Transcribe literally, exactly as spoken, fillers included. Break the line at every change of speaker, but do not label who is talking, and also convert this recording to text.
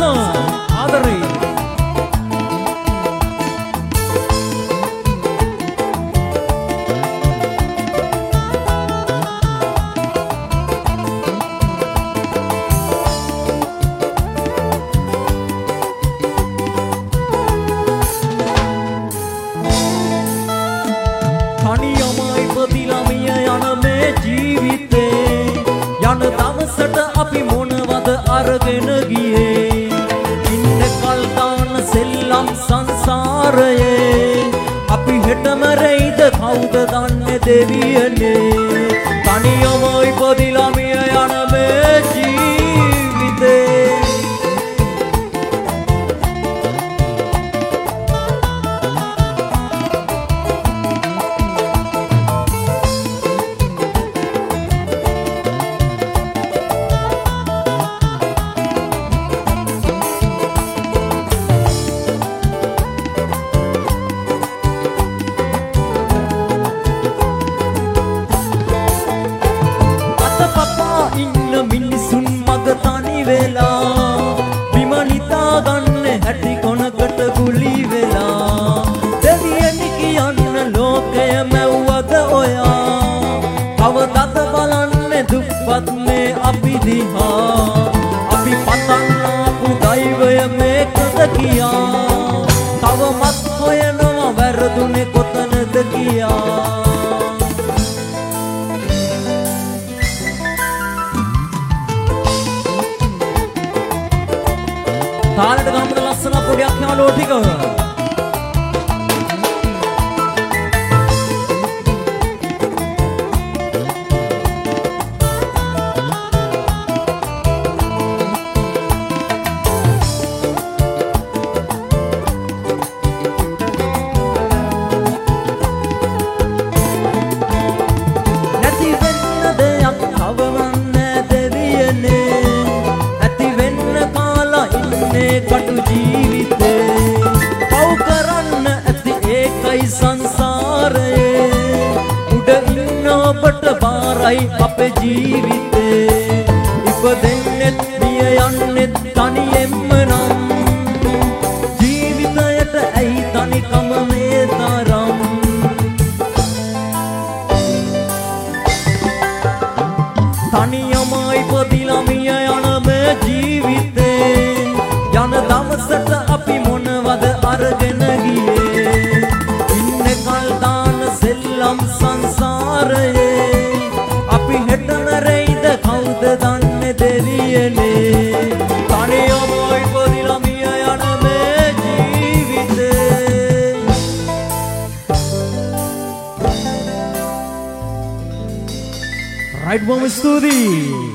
ආදරේ තනියමයි ඉපදිලා මිය යන මේ ජීවිතේ යන දවසට අපි මොනවද අරගෙන ගියේ ඉන්න කල් දාන සෙල්ලම් සංසාරයේ අපි හෙට මැරෙයිද කවුද දන්නේ දෙවියනේ තනියමයි ඉපදිලා මිය යන මේ ජීවිතේ ඉන්න මිනිසුන් මග තනි වෙලා බිම නිතා ගන්න හැටි කොනකට ගුලි වෙලා දෙවියනි කියන්න ලෝකය මැව්වද ඔයා කවදද බලන්නේ දුප්පත් මේ අපි දිහා අපි පතන්නාපු දෛවය මේකද කියා තවමත් හොයනවා වැරදුනේ කොතනද කියා තාලට ගමද ලස්සන පොඩියක් යාළුවෝ ටික නැති වෙන්න දෙයක් කවවන්නේ දෙවියනේ ඇති වෙන්න කාලා ඉන්නේ කටු ජීවිතේ පව් කරන්න ඇති ඒකයි සංසාරයේ උඩ ඉන්න ඔබට බාරයි අපේ ජීවිතේ ඉපදෙන්නෙත් මිය යන්නෙත් තනියෙන්ම නම් ජීවිතයට ඇයි තනිකම මේ තරම් තනියමයි ඉපදිලා මිය යන මේ ජීවිතේ යන දවසට අපි මොනවද අරගෙන ගියේ ඉන්න කල් දාන සෙල්ලම් සංසාරයේ අපි හෙට මැරෙයිද කවුද දන්නේ දෙවියනේ තනියමයි ඉපදිලා මිය යන මේ ජීවිතේ රයිට් බොම් ස්තුතියි